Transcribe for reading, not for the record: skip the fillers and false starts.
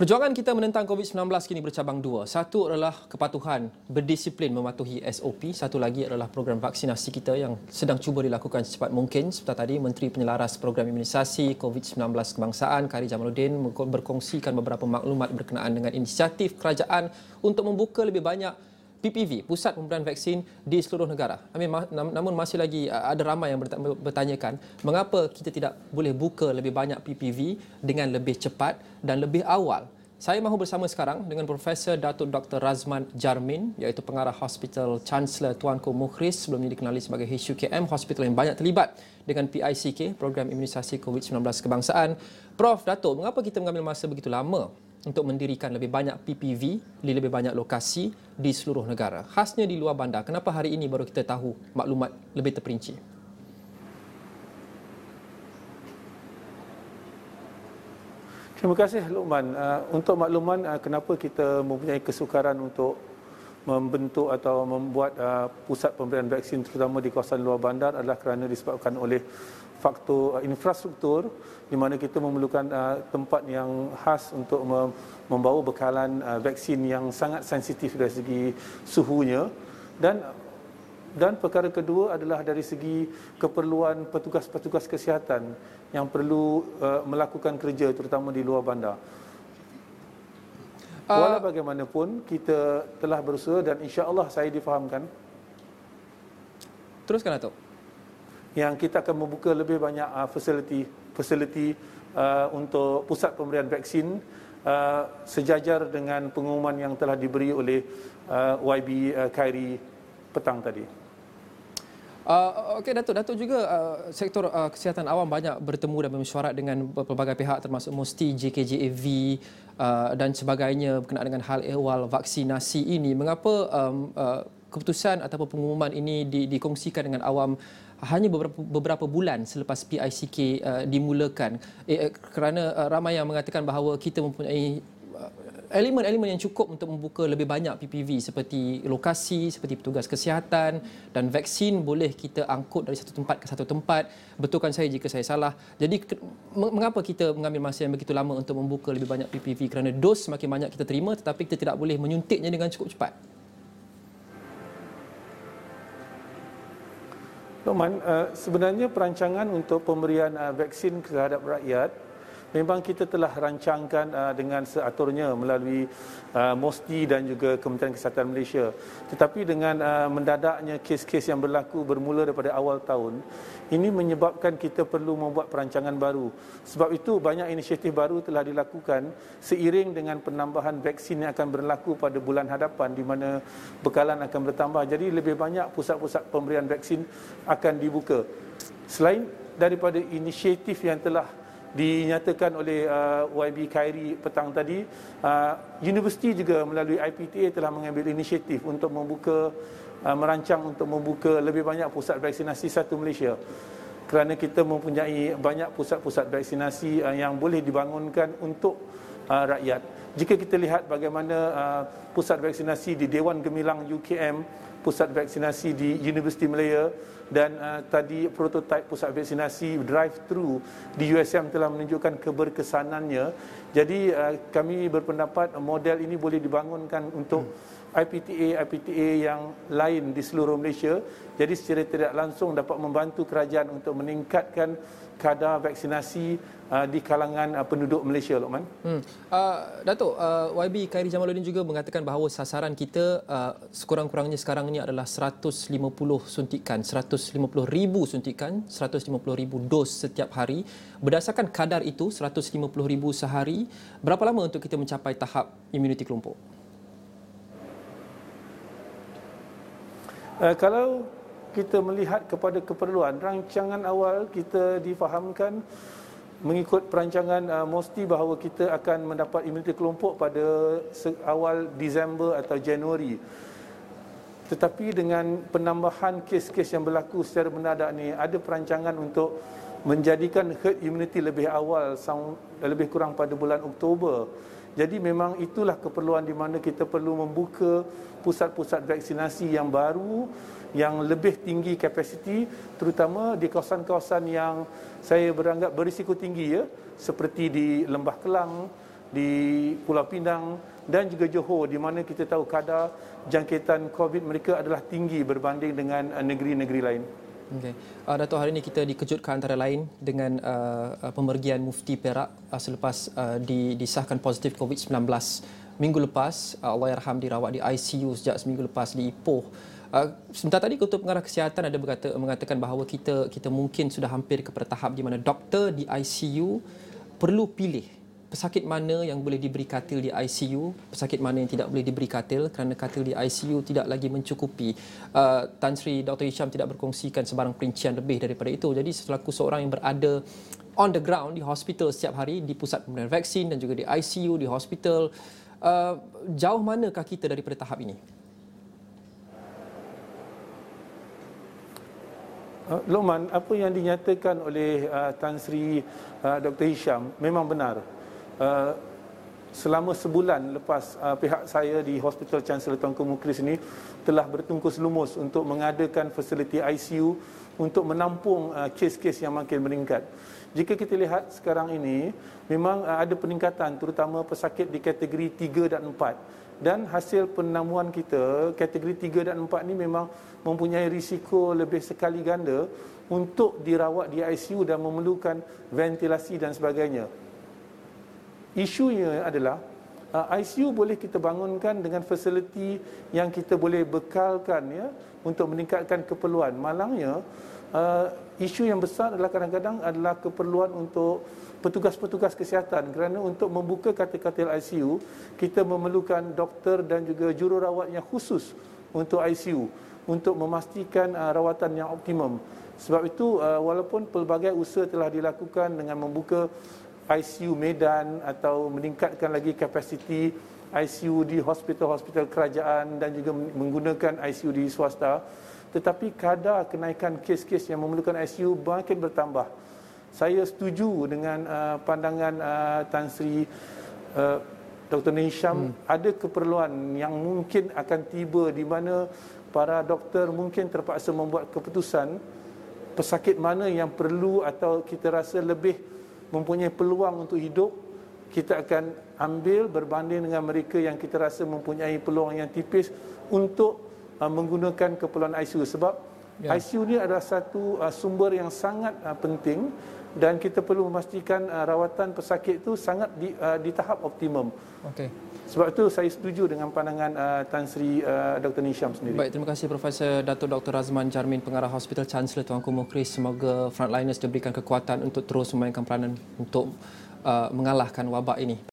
Perjuangan kita menentang COVID-19 kini bercabang dua. Satu adalah kepatuhan berdisiplin mematuhi SOP. Satu lagi adalah program vaksinasi kita yang sedang cuba dilakukan secepat mungkin. Seperti tadi, Menteri Penyelaras Program Imunisasi COVID-19 Kebangsaan, Khairy Jamaluddin, berkongsikan beberapa maklumat berkenaan dengan inisiatif kerajaan untuk membuka lebih banyak PPV, Pusat Pemberian Vaksin di seluruh negara. Namun masih lagi ada ramai yang bertanyakan mengapa kita tidak boleh buka lebih banyak PPV dengan lebih cepat dan lebih awal. Saya mahu bersama sekarang dengan Profesor Datuk Dr. Razman Jarmin, iaitu pengarah Hospital Chancellor Tuanku Mukhris, sebelum ini dikenali sebagai HUKM, hospital yang banyak terlibat dengan PICK, Program Imunisasi COVID-19 Kebangsaan. Prof. Datuk, mengapa kita mengambil masa begitu lama untuk mendirikan lebih banyak PPV di lebih banyak lokasi di seluruh negara, khasnya di luar bandar? Kenapa hari ini baru kita tahu maklumat lebih terperinci? Terima kasih Luqman. Untuk makluman kenapa kita mempunyai kesukaran untuk membentuk atau membuat pusat pemberian vaksin terutama di kawasan luar bandar adalah kerana disebabkan oleh faktor infrastruktur di mana kita memerlukan tempat yang khas untuk membawa bekalan vaksin yang sangat sensitif dari segi suhunya, dan perkara kedua adalah dari segi keperluan petugas-petugas kesihatan yang perlu melakukan kerja terutama di luar bandar. Walau bagaimanapun kita telah berusaha dan insya-Allah saya difahamkan. Teruskan Datuk. Yang kita akan membuka lebih banyak fasiliti untuk pusat pemberian vaksin sejajar dengan pengumuman yang telah diberi oleh YB Khairy petang tadi. Okey Datuk juga sektor kesihatan awam banyak bertemu dan bermesyuarat dengan pelbagai pihak termasuk MOSTI, JKJAV dan sebagainya berkenaan dengan hal ehwal vaksinasi ini. Mengapa keputusan ataupun pengumuman ini dikongsikan dengan awam hanya beberapa bulan selepas PICK dimulakan? Kerana ramai yang mengatakan bahawa kita mempunyai elemen-elemen yang cukup untuk membuka lebih banyak PPV seperti lokasi, seperti petugas kesihatan, dan vaksin boleh kita angkut dari satu tempat ke satu tempat. Betulkan saya jika saya salah. Jadi mengapa kita mengambil masa yang begitu lama untuk membuka lebih banyak PPV? Kerana dos semakin banyak kita terima tetapi kita tidak boleh menyuntiknya dengan cukup cepat. Luqman, sebenarnya perancangan untuk pemberian vaksin terhadap rakyat memang kita telah rancangkan dengan seaturnya melalui MOSTI dan juga Kementerian Kesihatan Malaysia. Tetapi dengan mendadaknya kes-kes yang berlaku bermula daripada awal tahun, ini menyebabkan kita perlu membuat perancangan baru. Sebab itu banyak inisiatif baru telah dilakukan seiring dengan penambahan vaksin yang akan berlaku pada bulan hadapan di mana bekalan akan bertambah. Jadi lebih banyak pusat-pusat pemberian vaksin akan dibuka. Selain daripada inisiatif yang telah dinyatakan oleh YB Khairy petang tadi, universiti juga melalui IPTA telah mengambil inisiatif untuk merancang untuk membuka lebih banyak pusat vaksinasi satu Malaysia. Kerana kita mempunyai banyak pusat-pusat vaksinasi yang boleh dibangunkan untuk rakyat. Jika kita lihat bagaimana pusat vaksinasi di Dewan Gemilang UKM, pusat vaksinasi di Universiti Malaya dan tadi prototipe pusat vaksinasi drive-thru di USM telah menunjukkan keberkesanannya. Jadi kami berpendapat model ini boleh dibangunkan untuk IPTA yang lain di seluruh Malaysia. Jadi secara tidak langsung dapat membantu kerajaan untuk meningkatkan kadar vaksinasi di kalangan penduduk Malaysia, Luqman. Datuk, YB Khairy Jamaluddin juga mengatakan bahawa sasaran kita sekurang-kurangnya sekarang ini adalah 150 suntikan, 150,000 suntikan, 150,000 dos setiap hari. Berdasarkan kadar itu, 150,000 sehari, berapa lama untuk kita mencapai tahap imuniti kelompok? Kalau kita melihat kepada keperluan, rancangan awal kita difahamkan mengikut perancangan MOSTI bahawa kita akan mendapat imuniti kelompok pada awal Disember atau Januari. Tetapi dengan penambahan kes-kes yang berlaku secara mendadak ni, ada perancangan untuk menjadikan herd immunity lebih awal, lebih kurang pada bulan Oktober. Jadi memang itulah keperluan di mana kita perlu membuka pusat-pusat vaksinasi yang baru, yang lebih tinggi kapasiti, terutama di kawasan-kawasan yang saya beranggap berisiko tinggi, seperti di Lembah Kelang, di Pulau Pinang dan juga Johor, di mana kita tahu kadar jangkitan COVID mereka adalah tinggi berbanding dengan negeri-negeri lain. Okay. Dato', hari ini kita dikejutkan antara lain dengan pemergian Mufti Perak selepas disahkan positif COVID-19 minggu lepas. Allahyarham dirawat di ICU sejak seminggu lepas di Ipoh. Sebentar tadi Ketua Pengarah Kesihatan ada mengatakan bahawa kita mungkin sudah hampir kepada tahap di mana doktor di ICU perlu pilih pesakit mana yang boleh diberi katil di ICU, pesakit mana yang tidak boleh diberi katil kerana katil di ICU tidak lagi mencukupi. Tan Sri Dr. Hisham tidak berkongsikan sebarang perincian lebih daripada itu. Jadi selaku seorang yang berada on the ground di hospital setiap hari, di pusat pemberian vaksin dan juga di ICU, di hospital, jauh manakah kita daripada tahap ini? Lokman, apa yang dinyatakan oleh Tan Sri Dr. Hisham memang benar. Selama sebulan lepas pihak saya di Hospital Chancellor Tuanku Mukhlis ini telah bertungkus lumus untuk mengadakan fasiliti ICU untuk menampung kes-kes yang makin meningkat. Jika kita lihat sekarang ini, memang ada peningkatan terutama pesakit di kategori 3 dan 4. Dan hasil penamuan kita, kategori 3 dan 4 ini memang mempunyai risiko lebih sekali ganda untuk dirawat di ICU dan memerlukan ventilasi dan sebagainya. Isunya adalah ICU boleh kita bangunkan dengan fasiliti yang kita boleh bekalkan ya untuk meningkatkan keperluan. Malangnya isu yang besar adalah kadang-kadang adalah keperluan untuk petugas-petugas kesihatan, kerana untuk membuka katil-katil ICU kita memerlukan doktor dan juga jururawat yang khusus untuk ICU untuk memastikan rawatan yang optimum. Sebab itu walaupun pelbagai usaha telah dilakukan dengan membuka ICU Medan atau meningkatkan lagi kapasiti ICU di hospital-hospital kerajaan dan juga menggunakan ICU di swasta, tetapi kadar kenaikan kes-kes yang memerlukan ICU makin bertambah. Saya setuju dengan pandangan Tan Sri Dr. Hisham. Ada keperluan yang mungkin akan tiba di mana para doktor mungkin terpaksa membuat keputusan pesakit mana yang perlu atau kita rasa lebih mempunyai peluang untuk hidup, kita akan ambil berbanding dengan mereka yang kita rasa mempunyai peluang yang tipis untuk menggunakan keperluan ICU. Sebab ICU ni adalah satu sumber yang sangat penting dan kita perlu memastikan rawatan pesakit itu sangat di tahap optimum. Okey. Sebab itu saya setuju dengan pandangan Tan Sri Dr. Hisham sendiri. Baik, terima kasih Profesor Dato' Dr. Razman Jarmin, Pengarah Hospital Chancellor Tuanku Mukhlis. Semoga frontliners diberikan kekuatan untuk terus memainkan peranan untuk mengalahkan wabak ini.